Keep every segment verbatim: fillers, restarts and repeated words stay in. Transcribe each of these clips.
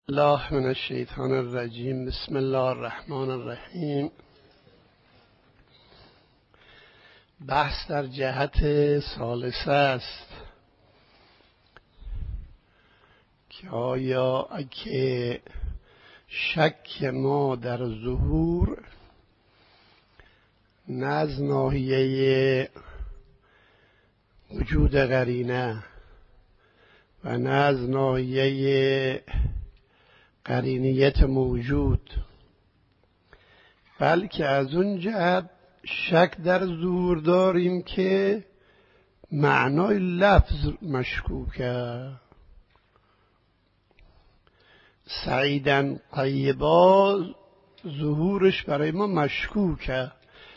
الله من الشیطان الرجیم. بسم الله الرحمن الرحیم. بحث در جهت ثالثه است که آیا اگه شک ما در ظهور نه از ناحیه وجود قرینه و نه از ناحیه قرینیت موجود، بلکه از اون جهت شک در ظهور داریم که معنای لفظ مشکوکه. سعیداً طیبا ظهورش برای ما مشکوکه.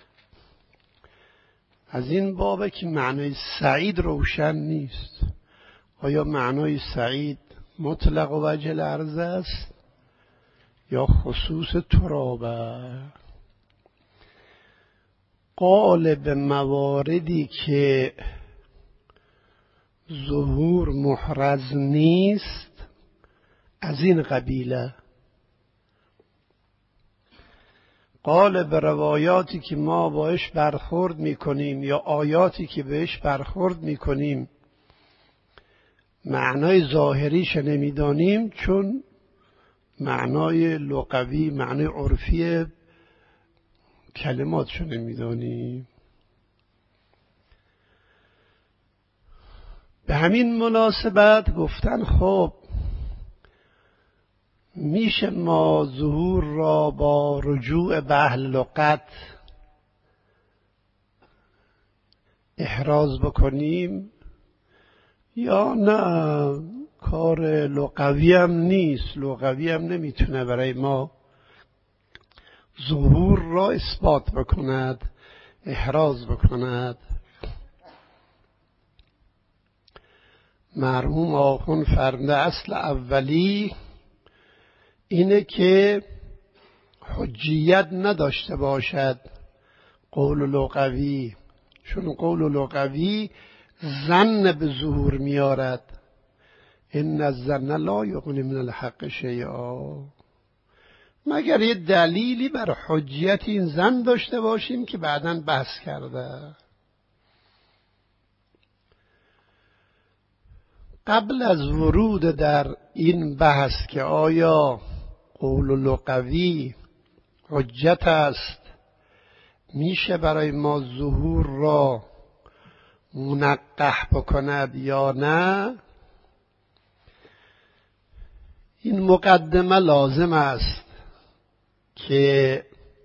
از این بابه که معنای سعید روشن نیست. آیا معنای سعید مطلق و وجه العرض است یا خصوص ترابه؟ غالب مواردی که ظهور محرز نیست از این قبیله. غالب روایاتی که ما باش برخورد میکنیم یا آیاتی که بهش برخورد میکنیم معنای ظاهریش نمیدانیم، چون معنای لغوی، معنای عرفی کلماتشو نمیدانیم. به همین مناسبت گفتن خب میشه ما ظهور را با رجوع به اهل لغت احراز بکنیم یا نه؟ کار لغوی هم نیست، لغوی هم نمیتونه برای ما ظهور را اثبات بکند، احراز بکند. مرحوم آخوند فرموده اصل اولی اینه که حجیت نداشته باشد قول لغوی، چون قول لغوی ظن به ظهور میارد. ان الظن لا یغنی من الحق شیئا. مگر یه دلیلی بر حجیت این ظن داشته باشیم که بعداً بحث کرده. قبل از ورود در این بحث که آیا قول لغوی حجت است، میشه برای ما ظهور را منقح بکند یا نه، این مقدمه لازم است که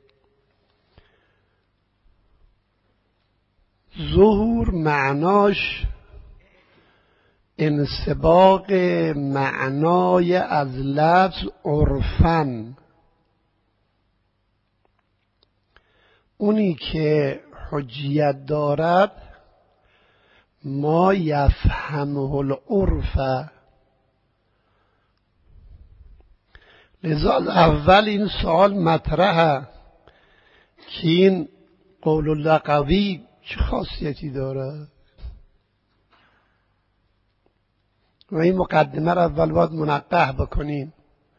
ظهور معناش انسباق معنای از لفظ عرفاً. اونی که حجیت دارد ما یفهمه العرف. لذا اول این سوال مطرحه که این قول لغوی چه خاصیتی داره و این مقدمه را اول باید منقح بکنیم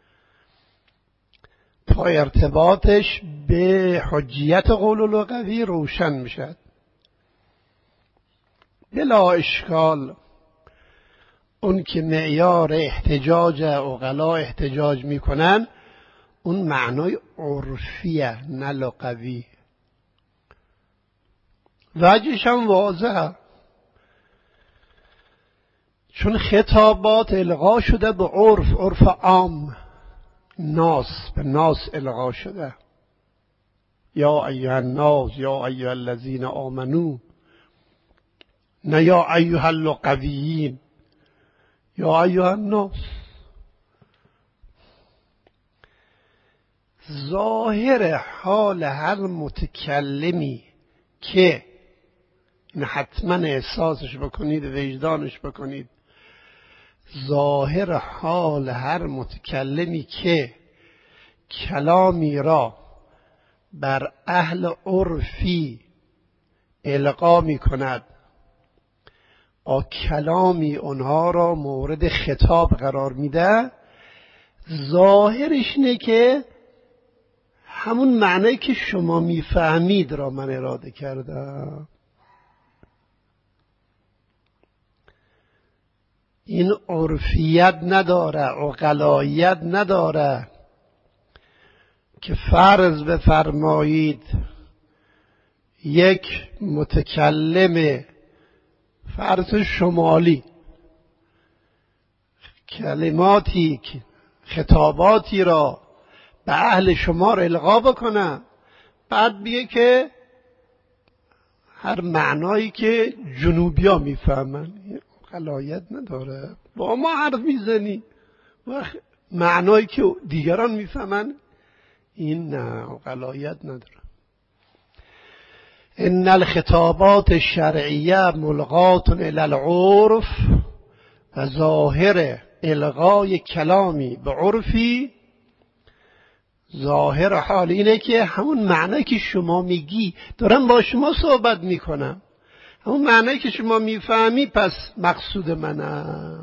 تا ارتباطش به حجیت قول لغوی روشن میشد. بلا اشکال اون که معیار احتجاج عقلا احتجاج میکنن اون معنای عرفیه نه لغوی. وجهش هم واضحه، چون خطابات القا شده به عرف، عرف عام، ناس به ناس القا شده. یا ایها الناس یا ایها الذین آمنو، نه یا ایها اللغویین، یا ایها الناس. ظاهر حال هر متکلمی که این حتما احساسش بکنید، وجدانش بکنید، ظاهر حال هر متکلمی که کلامی را بر اهل عرفی القا می کند با کلامی اونها را مورد خطاب قرار میده، ظاهرش اینه که همون معنی که شما میفهمید را من اراده کردم. این عرفیت نداره، عقلاییت نداره که فرض بفرمایید یک متکلم فرض شمالی کلماتی خطاباتی را به اهل شمال القا بکنه، بعد بیه که هر معنایی که جنوبی ها میفهمن. عقلاییت نداره. با ما حرف میزنی و معنایی که دیگران میفهمن این نه، عقلاییت نداره. ان الخطابات الشرعیه ملغات الی العرف و ظاهر الغای کلامی به عرفی، ظاهر حال اینه که همون معنی که شما میگی دارم با شما صحبت میکنم، همون معنی که شما میفهمی پس مقصود منه.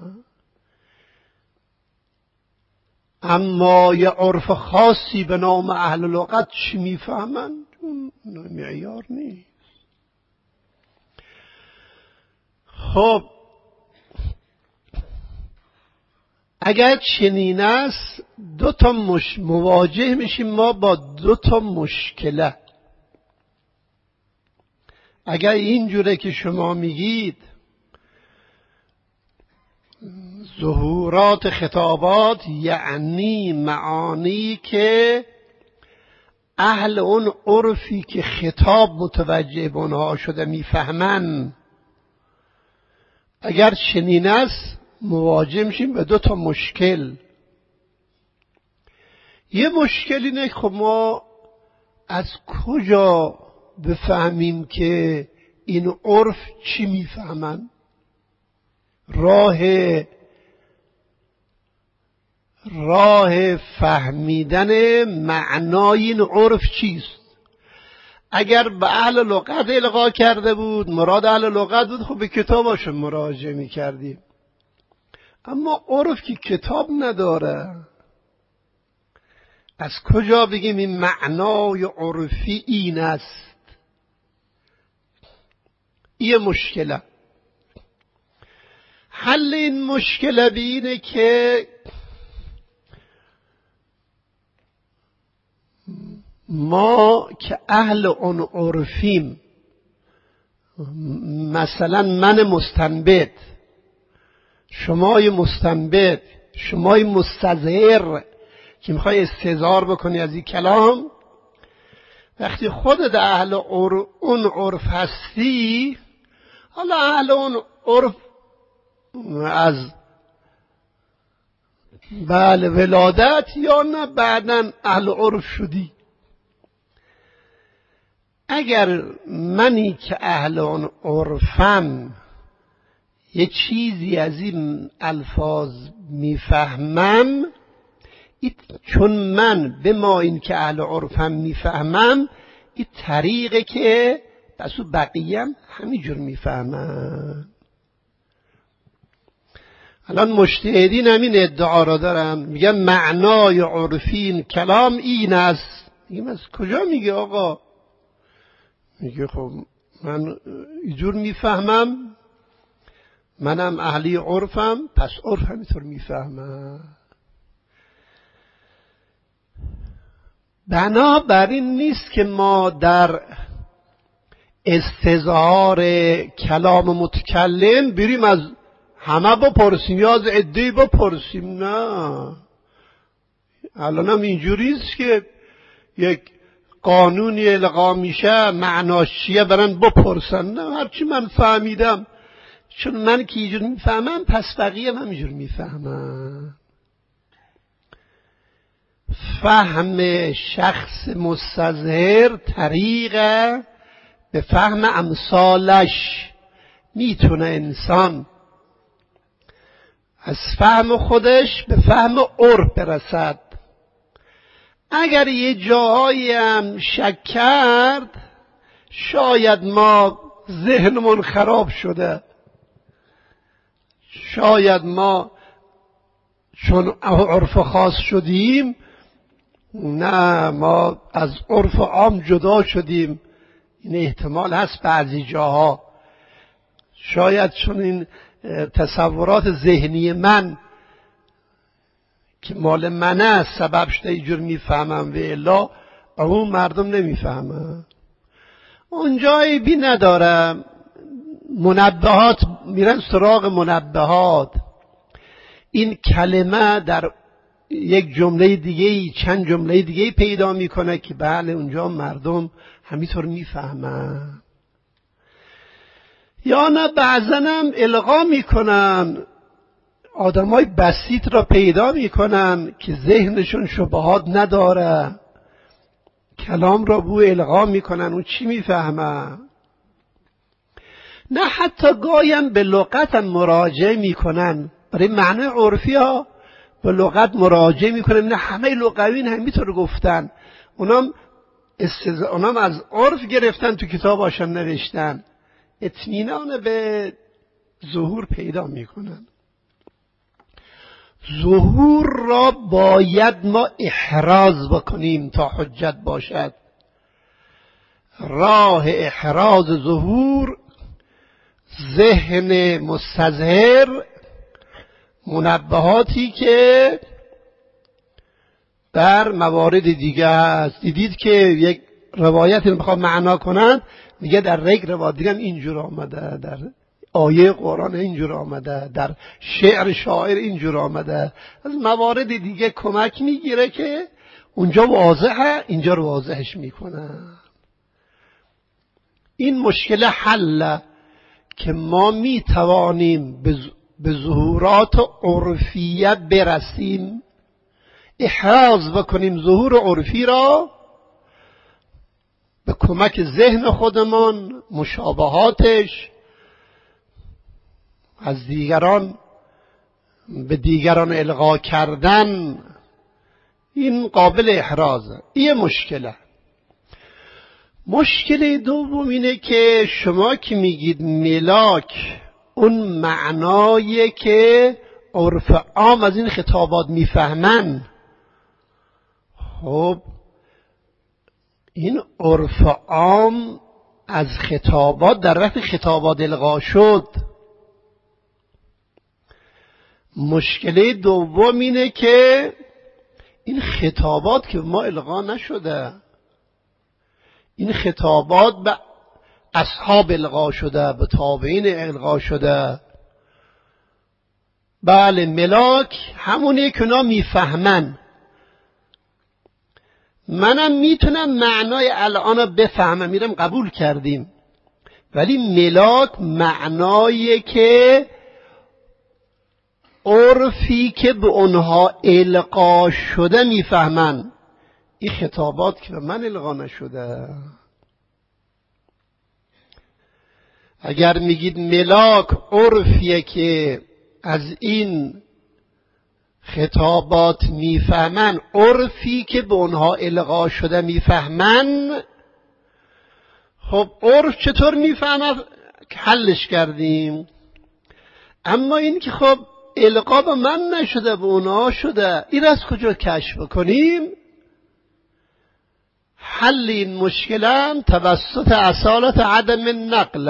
اما یه عرف خاصی به نام اهل لغت چی میفهمن اون معیار نیست. خب اگر چنین است دو تا مش... مواجه میشیم ما با دو تا مشکله. اگر اینجوره که شما میگید ظهورات خطابات یعنی معانی که اهل اون عرفی که خطاب متوجه به اونها شده میفهمن، اگر چنین است مواجه میشیم به دو تا مشکل. یه مشکل اینه خب ما از کجا بفهمیم که این عرف چی میفهمن؟ راه راه فهمیدن معنای این عرف چیست؟ اگر به اهل لغت القا کرده بود، مراد اهل لغت بود، خب به کتاباش مراجعه میکردیم. اما عرف که کتاب نداره، از کجا بگیم این معنای عرفی این است؟ این مشکله. حل این مشکله بینه که ما که اهل اون عرفیم، مثلا من مستنبط، شمای مستنبط، شمای مستظهر که میخوای استظهار بکنی از این کلام، وقتی خودت اهل اون عرف هستی، حالا اهل اون عرف از بله ولادت یا نه بعدن اهل عرف شدی، اگر منی که اهل اون عرفم یه چیزی از این الفاظ میفهمم، چون من به ما این که اهل عرفم میفهمم، این طریقه که بس بقیه هم همینجور میفهمن. الان مجتهدین همین ادعا را دارن، میگن معنای عرفی این کلام این است. میگم از کجا میگه آقا؟ میگه خب من اینجور میفهمم، منم اهلی عرفم، پس عرف همینطور میفهمم. بنابراین نیست که ما در استظهار کلام متکلم بریم از همه بپرسیم یا از عده‌ای بپرسیم. نه، الان هم اینجوریست که یک قانونی القا میشه معناش چیه برن بپرسن. نه، هرچی من فهمیدم، چون من که اینجور میفهمم پس بقیه هم اینجور میفهمم. فهم شخص مستظهر طریقه به فهم امثالش. میتونه انسان از فهم خودش به فهم عرف برسد. اگر یه جاهایی هم شک کرد، شاید ما ذهنمون خراب شده، شاید ما چون عرف خاص شدیم، نه ما از عرف عام جدا شدیم. این احتمال هست بعضی جاها، شاید چون این تصورات ذهنی من که مال من است سبب شده اینجور میفهمم و الا اون مردم نمیفهمم. اونجا عیبی ندارم، منبهات میرن سراغ منبهات. این کلمه در یک جمله دیگه چند جمله دیگه پیدا میکنه که بله اونجا مردم همینطور میفهمن. یا نه بعضا هم القا میکنن، آدمای بسیط را پیدا میکنن که ذهنشون شبهات نداره، کلام را بو القا میکنن، اون چی میفهمه. نه حتی گایم به لغت هم مراجعه میکنن، برای معنی عرفی ها به لغت مراجعه میکنن. نه همه لغوین همینطور گفتن، اونام, استز... اونام از عرف گرفتن تو کتاباشون نوشتن، اطمینان به ظهور پیدا میکنن. ظهور را باید ما احراز بکنیم تا حجت باشد. راه احراز ظهور ذهن مستظهر، منبهاتی که در موارد دیگه هست. دیدید که یک روایت میخواد معنا کنند، میگه در یک روایت دیگه اینجور آمده، در آیه قرآن اینجور آمده، در شعر شاعر اینجور آمده. از موارد دیگه کمک میگیره که اونجا واضحه، اینجا رو واضحش میکنه. این مشکل حل که ما میتوانیم به ظهورات عرفیه برسیم، احراز بکنیم ظهور عرفی را به کمک ذهن خودمان، مشابهاتش، از دیگران به دیگران القا کردن، این قابل احرازه. این مشکله. مشکل دوم اینه که شما که میگید ملاک، اون معنایی که عرف عام از این خطابات میفهمن، خب این عرف عام از خطابات در وقت خطابات القا شد. مشکل دوم اینه که این خطابات که ما القا نشده، این خطابات به اصحاب القا شده، به تابعین القا شده. بله ملاک همونه که اونا میفهمن. منم میتونم معنای الان رو بفهمم، میرم قبول کردیم، ولی ملاک معنایی که عرفی که به اونها القا شده میفهمن. این خطابات که به من القا نشده. اگر میگید ملاک عرفیه که از این خطابات میفهمن، عرفی که به اونها القا شده میفهمن، خب عرف چطور میفهمه؟ حلش کردیم. اما این که خب القا به من نشده به اونها شده، این از کجا کشف کنیم؟ حل این مشکلم توسط اصالت عدم نقل.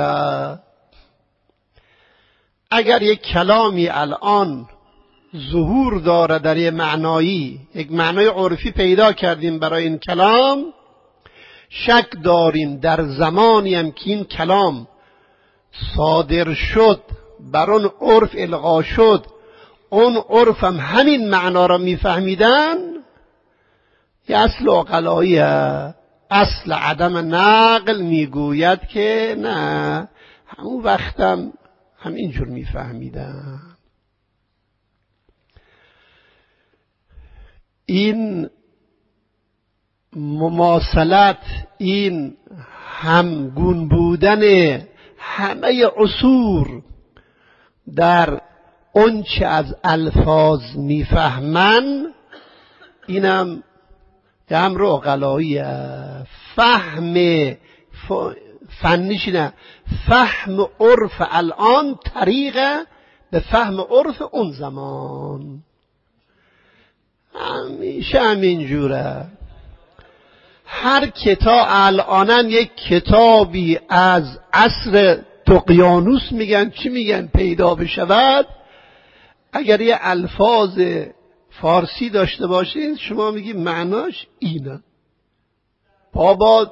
اگر یک کلامی الان ظهور داره در یک معنایی، یک معنای عرفی پیدا کردیم برای این کلام، شک داریم در زمانی هم که این کلام صادر شد، بر اون عرف القا شد، اون عرف هم همین معنا را میفهمیدن، یه اصل عقلایی، اصل عدم نقل میگوید که نه، همون وقتم هم اینجور میفهمیدن. این مماثلت، این همگون بودن همه عصور در اونچه از الفاظ میفهمن، اینم یه امر عقلاییه. فهم فنیش نه، فهم عرف الان طریقه به فهم عرف اون زمان. همیشه همینجوره. هر کتاب الانم یک کتابی از عصر دقیانوس میگن چی میگن پیدا بشود، اگر یه الفاظ فارسی داشته باشید شما میگی معناش اینه. بابا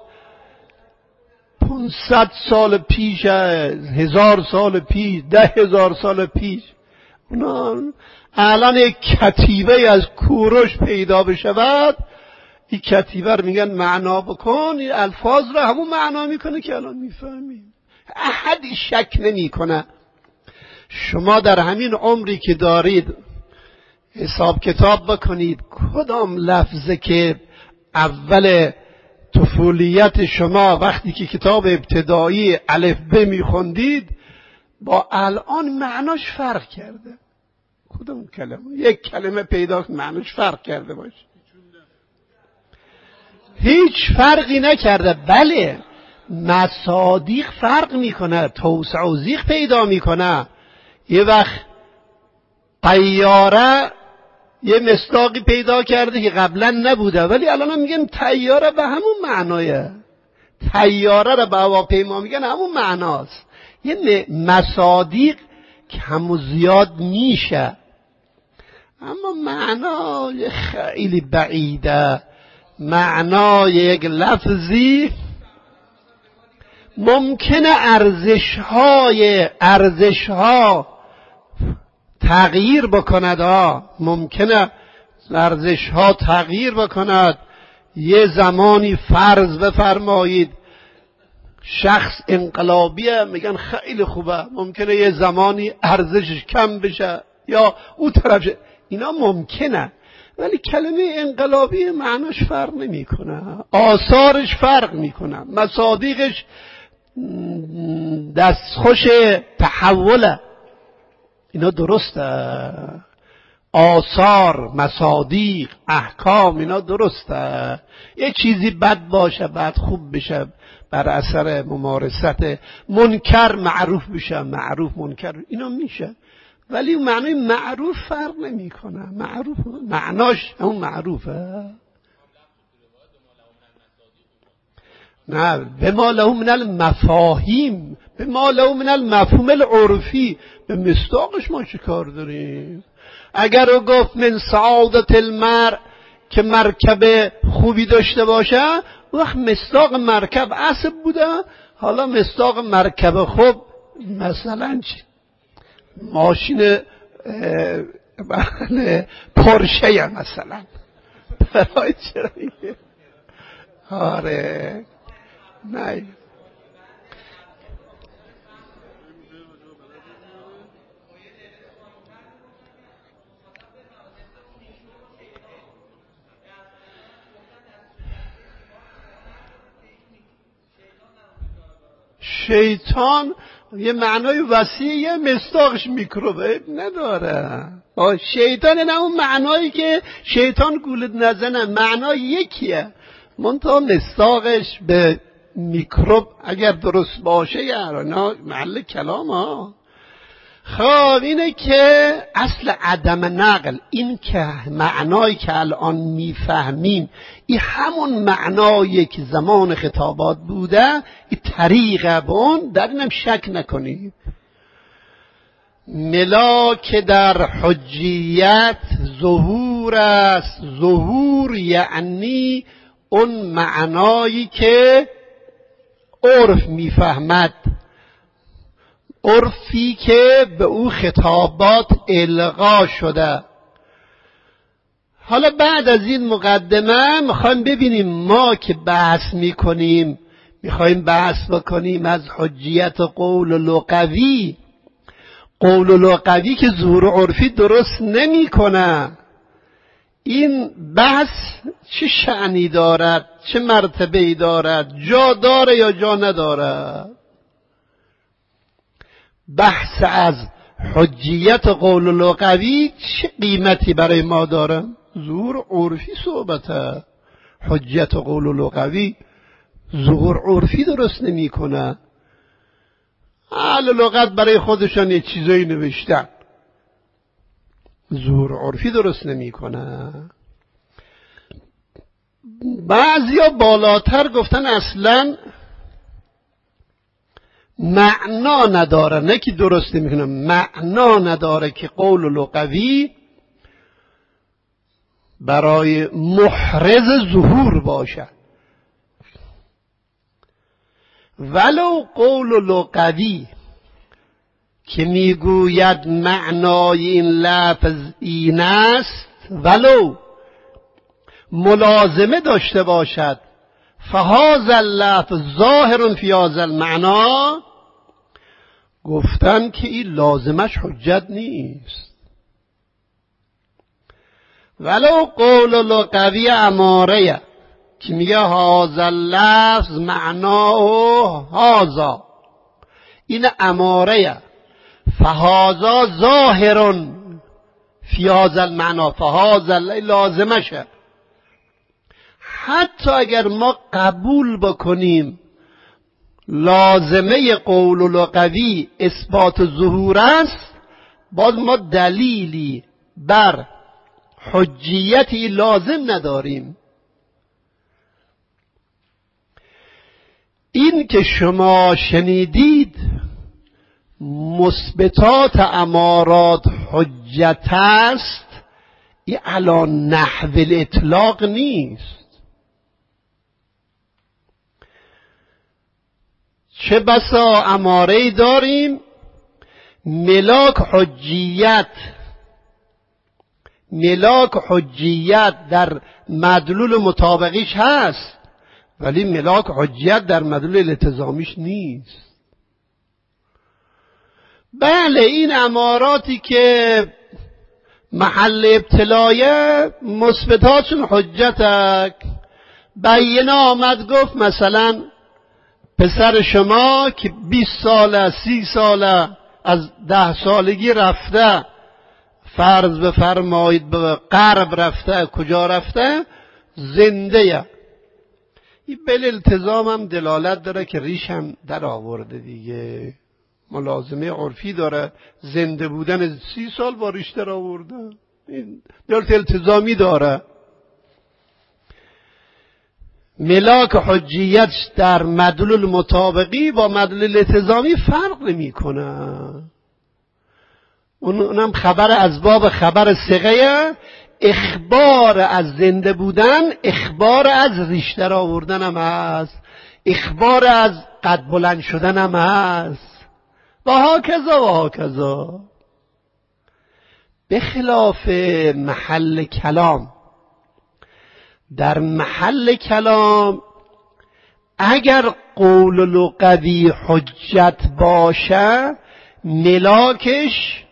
پونصد سال پیش، هزار سال پیش، ده هزار سال پیش، اونا الان یک کتیبه از کوروش پیدا بشود، این کتیبه رو میگن معنا بکن، این الفاظ رو همون معنا میکنه که الان میفهمیم. احدی شک نمی کنه. شما در همین عمری که دارید حساب کتاب بکنید کدام لفظه که اول طفولیت شما وقتی که کتاب ابتدایی الف ب میخوندید با الان معناش فرق کرده. کدام کلمه؟ یک کلمه پیدا معناش فرق کرده باشه. هیچ فرقی نکرده. بله مصادیق فرق میکنه، توسع و زیغ پیدا میکنه. یه وقت طیاره یه مصداقی پیدا کرده که قبلا نبوده، ولی الان هم میگن طیاره به همون معنایه. طیاره رو به هواپیما میگن همون معناست. یه مصادیق کم و زیاد میشه، اما معنا خیلی بعیده. معنای یک لفظی ممکنه ارزش‌های ارزش‌ها تغییر بکند ها ممکنه ارزش‌ها تغییر بکند. یه زمانی فرض بفرمایید شخص انقلابیه میگن خیلی خوبه، ممکنه یه زمانی ارزشش کم بشه یا او طرف شه. اینا ممکنه، ولی کلمه انقلابی معناش فرق نمیکنه، آثارش فرق میکنه، مصادیقش دستخوش تحوله. اینا درسته، آثار، مصادیق، احکام اینا درسته. یه چیزی بد باشه بعد خوب بشه بر اثر ممارست، منکر معروف بشه، معروف منکر، اینا میشه، ولی معنی معروف فرق نمیکنه. معروف معناش همون معروفه. نه به ما له من المفاهیم، به ما له من المفهوم العرفی، به مصداقش ما چه کار داریم؟ اگر او گفت من سعادت المرء که مرکب خوبی داشته باشه، وقت مصداق مرکب اسب بوده، حالا مصداق مرکب خوب مثلا چی؟ ماشین پورشه مثلا. برای چرا میگه؟ آره نه شیطان یه معنای وسیع، یه مصداقش میکروبه نداره. شیطان نه اون معنایی که شیطان گولت نزنه، معنای یکیه، منتها مصداقش به میکروب اگر درست باشه یعنی محل کلام ها. خب اینه که اصل عدم نقل، این که معنایی که الان میفهمیم این همون معنایی که زمان خطابات بوده، این طریقه بون در اینم شک نکنید. ملاک در حجیت ظهور است. ظهور یعنی اون معنایی که عرف میفهمد، عرفی که به او خطابات القا شده. حالا بعد از این مقدمه میخوایم ببینیم ما که بحث میکنیم، میخوایم بحث بکنیم از حجیت قول لغوی. قول لغوی که ظهور عرفی درست نمیکنه. این بحث چه شأنی دارد، چه مرتبه‌ای دارد، جا داره یا جا نداره؟ بحث از حجیت قول لغوی چه قیمتی برای ما داره؟ ظهور عرفی صحبته. حجیت قول لغوی ظهور عرفی درست نمی کنه. اهل لغت برای خودشان یه چیزایی نوشتن، ظهور عرفی درست نمی کنه. بعضیا بالاتر گفتن اصلا معنا نداره، نه که درسته میکنم، معنا نداره که قول لغوی برای محرز ظهور باشه. ولو قول لغوی که میگوید معنای این لفظ این است، ولو ملازمه داشته باشد، فهذا اللفظ ظاهر فی هذا المعنا، گفتن که این لازمش حجت نیست. ولو قول لغوی اماره که میگه هذا اللفظ معناه هذا، این اماره، فهذا ظاهر فی هذا المعنا، فهذا لازمشه. حتی اگر ما قبول بکنیم لازمه قول لغوی اثبات ظهور است، باز ما دلیلی بر حجیتی لازم نداریم. این که شما شنیدید مثبتات امارات حجت است، این علی نحو الاطلاق نیست. چه بسا اماره داریم ملاک حجیت ملاک حجیت در مدلول مطابقیش هست، ولی ملاک حجیت در مدلول التزامیش نیست. بله، این اماراتی که محل ابتلایه مثبتاتشون حجت. بینا آمد گفت مثلا پسر شما که بیست ساله سی ساله از ده سالگی رفته، فرض بفرمایید به غرب رفته، کجا رفته، زنده. این بل التزام هم دلالت داره که ریش هم در آورده دیگه، ملازمه عرفی داره، زنده بودن سی سال با ریش در آورده، این دلالت التزامی داره. ملاک حجیت در مدلول مطابقی با مدلول التزامی فرق نمی کنه. اونم خبر از باب خبر ثقه، اخبار از زنده بودن اخبار از ریش در آوردن هم هست، اخبار از قد بلند شدن هم هست، و هاکذا و هاکذا. به خلاف محل کلام، در محل کلام اگر قول لغوی حجت باشه ملاکش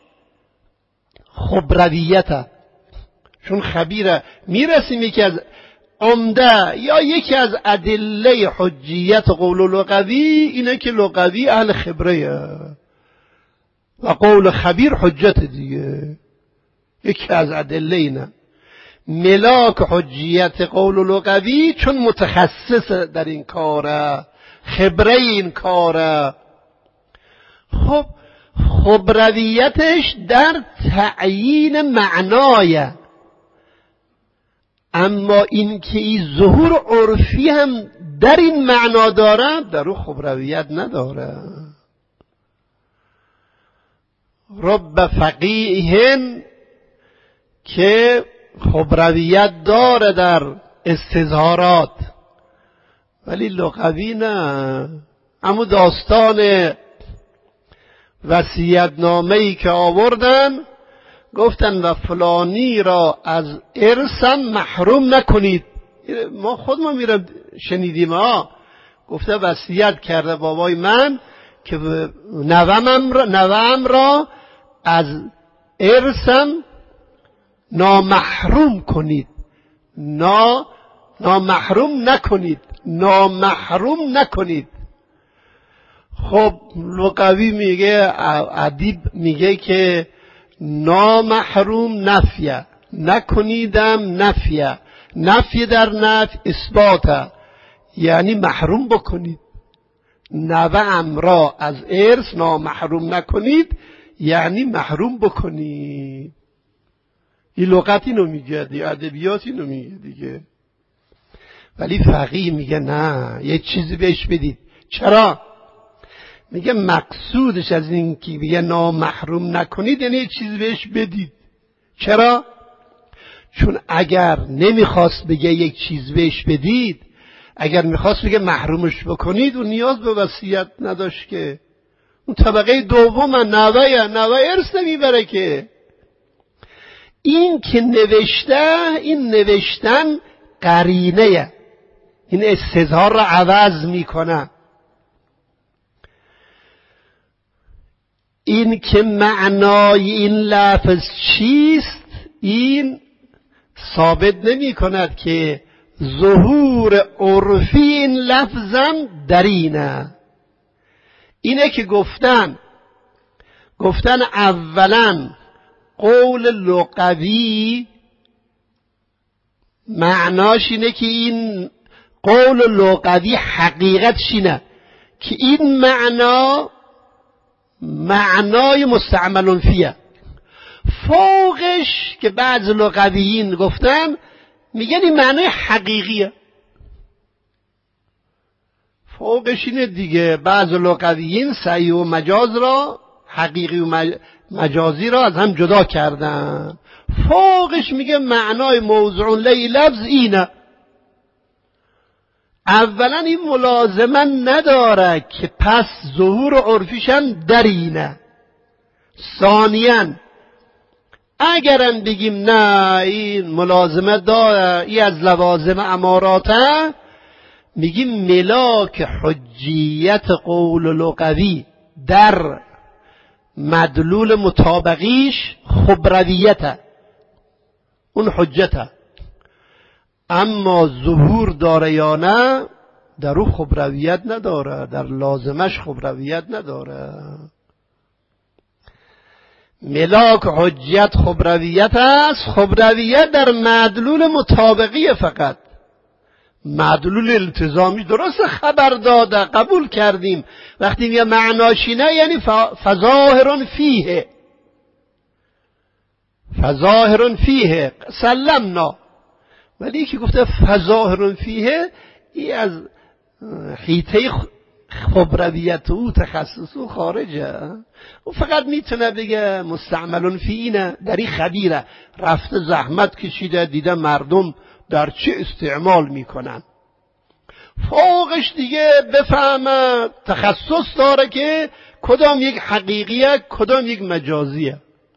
خبرویته، چون خبیره. میرسیم یکی از عمده یا یکی از ادله حجیت قول لغوی اینه که لغوی اهل خبره و قول خبیر حجت دیگه. یکی از ادله اینه ملاک حجیت قول لغوی، چون متخصص در این کاره، خبره این کاره. خب خبرویتش در تعیین معنایه، اما این که این ظهور عرفی هم در این معنا داره، در او خبرویت نداره. رب فقیهن که خبرویت داره در استظهارات، ولی لغوی نه. اما داستان وصیت‌نامه‌ای که آوردن، گفتن و فلانی را از ارثم محروم نکنید. ما خودمون میرم شنیدیم ها، گفته وصیت کرده بابای من که نوام را, نوام را از ارثم نامحروم کنید، نا نامحروم نکنید، نامحروم نکنید. خب لغوی میگه، ادیب میگه که نامحروم نفیه، نکنیدم نفیه، نفی در نفی اثباته، یعنی محروم بکنید. نوام را از ارث نامحروم نکنید یعنی محروم بکنید. این لغت اینو میگه دیگه، ادبیات اینو میگه دیگه. ولی فقیه میگه نه، یه چیزی بهش بدید. چرا؟ میگه مقصودش از این که بگه نامحروم نکنید یعنی یه چیزی بهش بدید. چرا؟ چون اگر نمیخواست بگه یک چیز بهش بدید، اگر میخواست بگه محرومش بکنید اون نیاز به وصیت نداشت که. اون طبقه دوم نوه نوه ارث نمیبره که. این که نوشته، این نوشتن قرینه، این استظهار را عوض میکنه. این که معنای این لفظ چیست این ثابت نمی کند که ظهور عرفی این لفظم در اینه. اینه که گفتن گفتن اولا قول لغوی معناش اینه که این قول لغوی حقیقتش اینه که این معنا معنای مستعمل فیه. فوقش که بعض لغویین گفتن میگن این معنای حقیقیه. فوقش اینه دیگه. بعض لغویین سعی و مجاز را، حقیقی و مجازی را از هم جدا کردن. فوقش میگه معنای موضوع لی لفظ اینه. اولا این ملازمه نداره که پس ظهور عرفیش هم در اینه. ثانیاً اگرم بگیم نه این ملازمه داره، این از لوازم اماراته، میگیم ملاک حجیت قول لغوی در مدلول مطابقیش خبرویته، اون حجته. اما ظهور داره یا نه در او خبرویت نداره، در لازمش خبرویت نداره. ملاک حجیت خبرویت است. خبرویت در مدلول مطابقی فقط. مدلول التزامی درست خبر داده قبول کردیم. وقتی میگه معناشینه یعنی فظاهر فیه، فظاهر فیه سلمنا. ولی که گفته فظاهر فیه ای از حیطه خبرویت او تخصص او خارجه. او فقط میتونه بگه مستعمل فی اینه، در این خبیره، رفته زحمت کشیده دیده مردم در چه استعمال میکنن. فوقش دیگه بفهمه تخصص داره که کدام یک حقیقیه کدام یک مجازیه.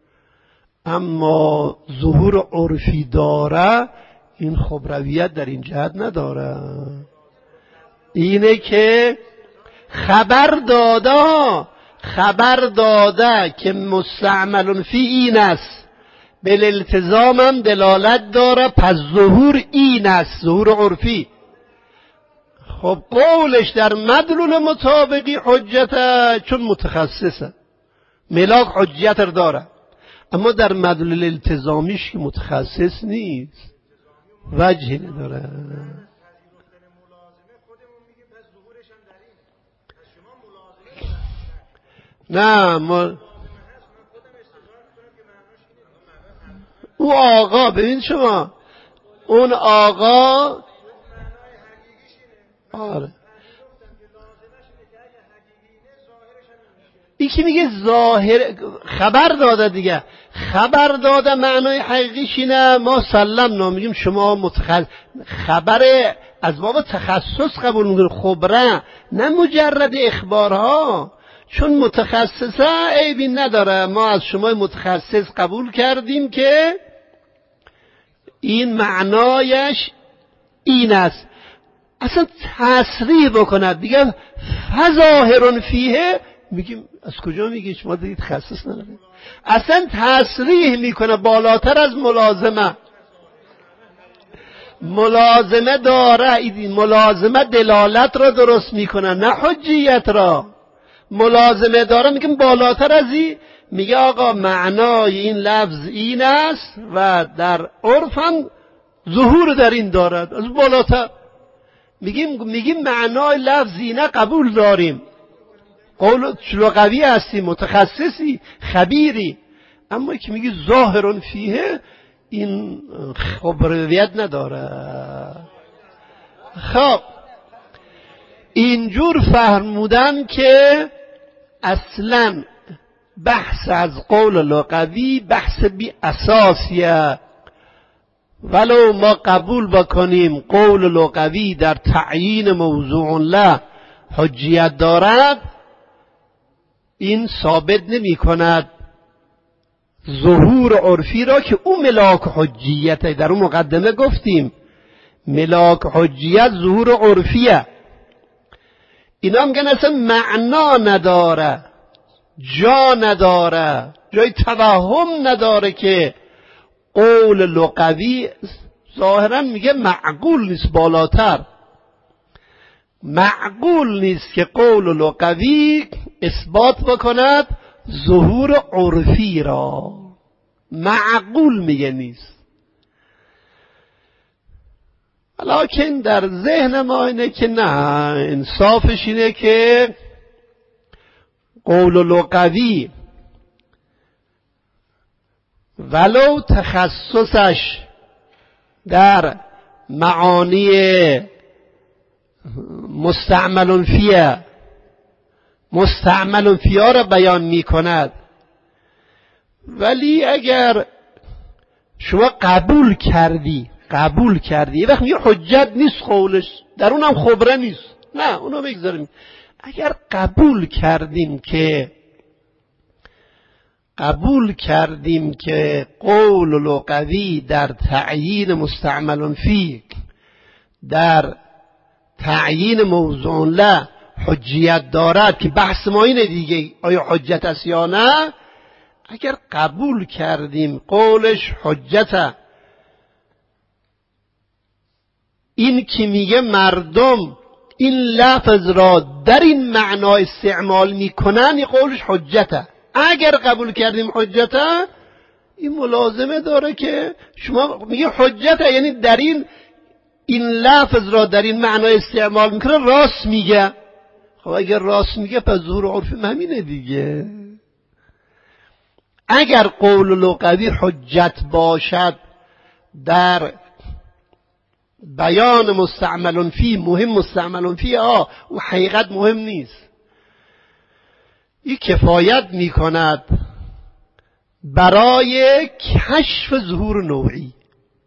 اما ظهور عرفی داره، این خبرویت در این جهت نداره. اینه که خبر داده خبر داده که مستعمل فی این است، بالالتزام هم دلالت داره، پس ظهور این است، ظهور عرفی. خب قولش در مدلول مطابقی حجته چون متخصصه، ملاک حجیت داره، اما در مدلول التزامیش که متخصص نیست وجهی نداره. نه ما او آقا، ببین شما اون آقا آره این که میگه ظاهر خبر داده دیگه، خبر داده معنای حقیقیش اینه، ما سلمنا میگیم شما متخصص، خبر از باب تخصص قبول میکنه، خبره نه مجرد اخبارها. چون متخصصه عیبی نداره، ما از شما متخصص قبول کردیم که این معنایش این است. اصلا تصریح بکند دیگه فظاهر فیه، میگیم از کجا میگی شما دیگه تخصص نداره. اصلا تصریح میکنه بالاتر از ملازمه. ملازمه داره، این ملازمه دلالت را درست میکنه نه حجیت را. ملازمه داره میگم بالاتر از این، میگه آقا معنای این لفظ این است و در عرف هم ظهور در این دارد، از بالاتر میگیم میگیم معنای لفظ اینه قبول داریم، قول لغوی هستی، متخصصی، خبیری. اما که میگی ظاهر فیه این خبرویت نداره. خب اینجور فرمودن که اصلا بحث از قول لغوی بحث بی اساسیه، ولو ما قبول بکنیم قول لغوی در تعیین موضوع له حجیت دارد، این ثابت نمی کند ظهور عرفی را که او ملاک حجیت. در اون مقدمه گفتیم ملاک حجیت ظهور عرفیه. اینا میگن اصلا معنا نداره، جا نداره، جای توهم نداره که قول لغوی ظاهرا میگه معقول نیست، بالاتر معقول نیست که قول لغوی اثبات بکند ظهور عرفی را، معقول میگه نیست. لکن در ذهن ما اینه که نه، انصافش اینه که قول لغوی ولو تخصصش در معانی مستعمل فیه مستعمل فیها را بیان می کند، ولی اگر شما قبول کردی قبول کردی یه وقت میگه حجت نیست قولش، در اونم خبره نیست، نه اونو بگذاریم. اگر قبول کردیم که قبول کردیم که قول لغوی در تعیین مستعمل فی، در تعیین موضوع له حجیت دارد، که بحث ما اینه دیگه، آیا حجت است یا نه. اگر قبول کردیم قولش حجته، این که میگه مردم این لفظ را در این معنا استعمال میکنن، این قولش حجته. اگر قبول کردیم حجته، این ملازمه داره که شما میگه حجته، یعنی در این این لفظ را در این معنا استعمال میکنه، راست میگه. خب اگر راست میگه پس ظهور عرفی همینه دیگه. اگر قول لغوی حجت باشد در بیان مستعمل فی، مهم مستعمل فی آه و حقیقت مهم نیست، این کفایت میکند برای کشف ظهور نوعی.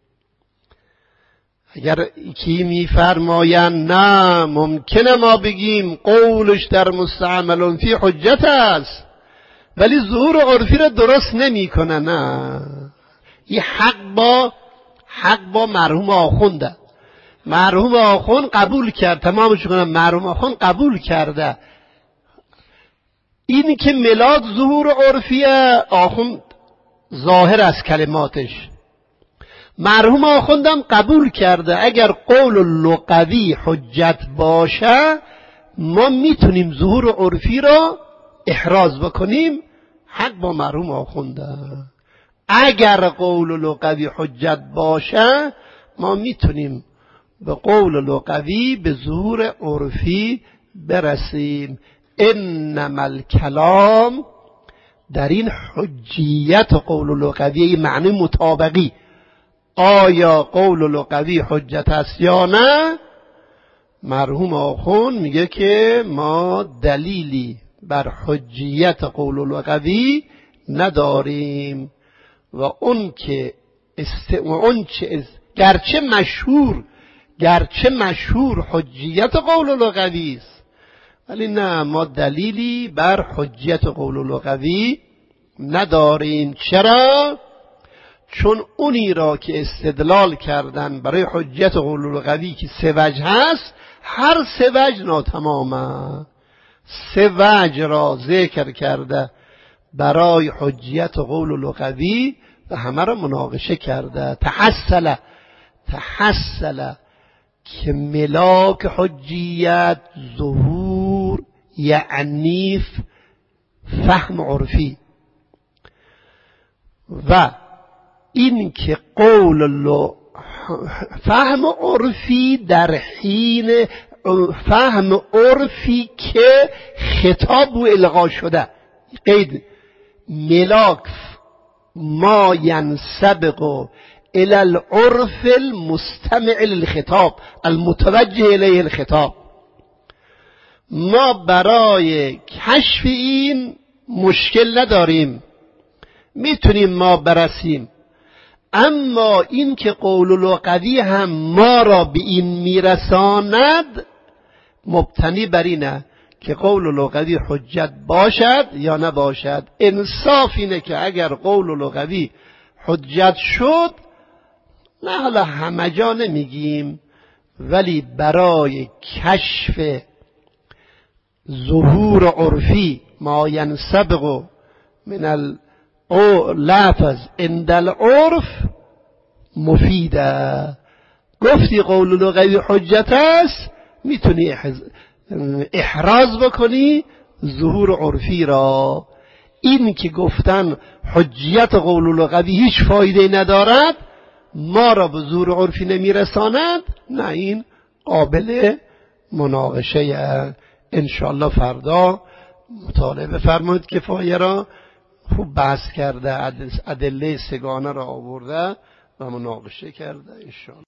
اگر کی میفرمایند نه ممکنه ما بگیم قولش در مستعمل فی حجت است ولی ظهور عرفی را درست نمیکنه، نه، این حق با حق با مرحوم آخونده. مرحوم آخوند قبول کرد، تمامش کنم، مرحوم آخوند قبول کرده این که ملاک ظهور عرفیه، آخوند ظاهر از کلماتش. مرحوم آخوندم قبول کرده اگر قول لغوی حجت باشه ما میتونیم ظهور عرفی را احراز بکنیم، حق با مرحوم آخونده. اگر قول لغوی حجت باشه ما میتونیم به قول لغوی به ظهور عرفی برسیم. انما الکلام در این حجیت قول لغوی معنی مطابقی، آیا قول لغوی حجت است یا نه. مرحوم آخوند میگه که ما دلیلی بر حجیت قول لغوی نداریم و اون که است... و اون چه گرچه مشهور گرچه مشهور حجیت قول لغوی است، ولی نه، ما دلیلی بر حجیت قول لغوی نداریم. چرا؟ چون اونی را که استدلال کردن برای حجیت قول لغوی که سه وجه هست، هر سه وجه ناتمامه. سه وجه را ذکر کرده برای حجیت قول لغوی و همه را مناقشه کرده. تحصل تحصل که ملاک حجیت ظهور یعنی فهم عرفی، و این که قول فهم عرفی در حین فهم عرفی که خطاب و الغا شده، قید ملاک ما ینسبق الى العرف المستمع للخطاب المتوجه الیه الخطاب. ما برای کشف این مشکل نداریم، میتونیم ما برسیم، اما این که قول لغوی هم ما را به این میرساند مبتنی بر اینه که قول لغوی حجت باشد یا نباشد. انصاف اینه که اگر قول لغوی حجت شد، نه حالا همه جا نمیگیم، ولی برای کشف ظهور عرفی ما ینسبق من اللفظ عند العرف مفیده. گفتی قول لغوی حجت است، میتونی احراز بکنی ظهور عرفی را. این که گفتن حجیت قول لغوی هیچ فایده ندارد، ما را به ظهور عرفی نمیرساند، نه، این قابل مناقشه. انشاءالله فردا مطالعه بفرمایید کفایه را. خوب بحث کرده، ادله سگانه را آورده و مناقشه کرده انشاءالله.